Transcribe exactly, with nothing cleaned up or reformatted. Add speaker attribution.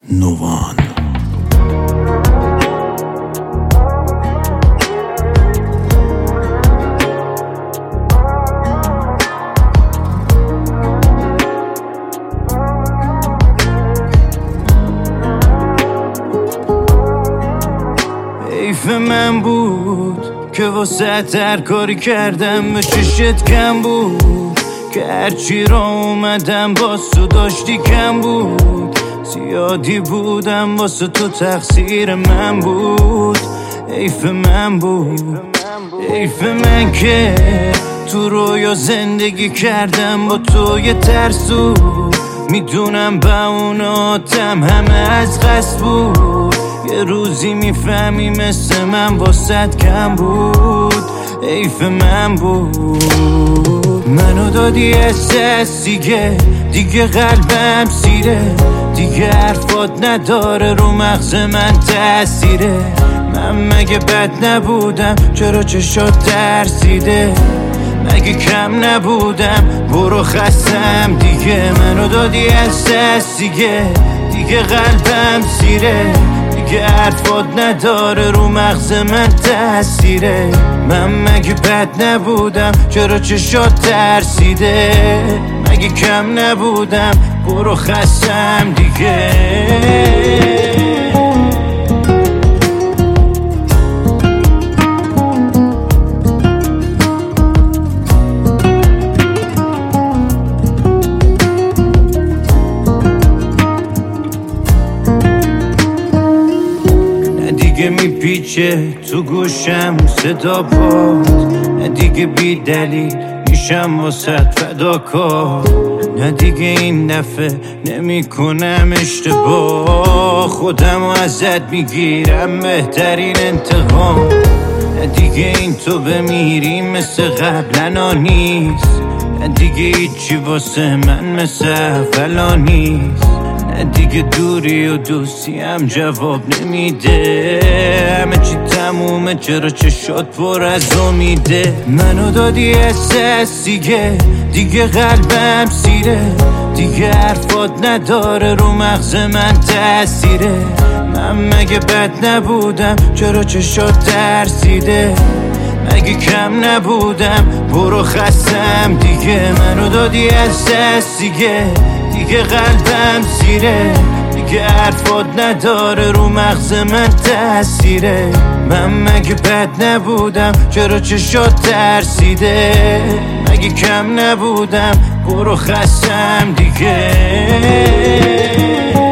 Speaker 1: نوان.
Speaker 2: حیف من بود که واسه هر کاری کردم به چشت کم بود، که هرچی را اومدم باز تو داشتی کم بود. زیادی بودم واسه تو تقصیر من بود. حیف من بود، حیف من که تو رویا زندگی کردم با تو یه ترسو. میدونم با اوناتم همه از قصد بود. یه روزی میفهمی مثل من واسد کم بود. حیف من بود. منو دادی احساس دیگه دیگه قلبم سیره، دیگه حرفات نداره رو مغز من تأثیره. من مگه بد نبودم چرا چشات ترسیده؟ مگه کم نبودم برو خستم دیگه. منو دادی احساس دیگه دیگه قلبم سیره، دیگه حرفات نداره رو مغز من تأثیره. من مگه بد نبودم چرا چشات ترسیده؟ مگه کم نبودم برو خستم دیگه. دیگه میپیچه تو گوشم صدا باد، نه دیگه بی دلیل میشم واسط فداکار. نه دیگه این دفعه نمی کنم اشتباه، خودم و ازت میگیرم بهترین انتقام. نه دیگه این تو بمیری مثل قبلنا نیست، نه دیگه هیچی واسه من مثل اولا نیست. نه دیگه دوری و دوستی هم جواب نمیده، همه چی تمومه چرا چشات پر از امیده. منو دادی احساس دیگه دیگه قلبم سیره، دیگه حرفات نداره رو مغز من تأثیره. من مگه بد نبودم چرا چشات ترسیده؟ مگه کم نبودم برو خستم دیگه. منو دادی احساس دیگه دیگه قلبم سیره، دیگه حرفات نداره رو مغز من تأثیره. من مگه بد نبودم چرا چشات ترسیده؟ مگه کم نبودم برو خستم دیگه.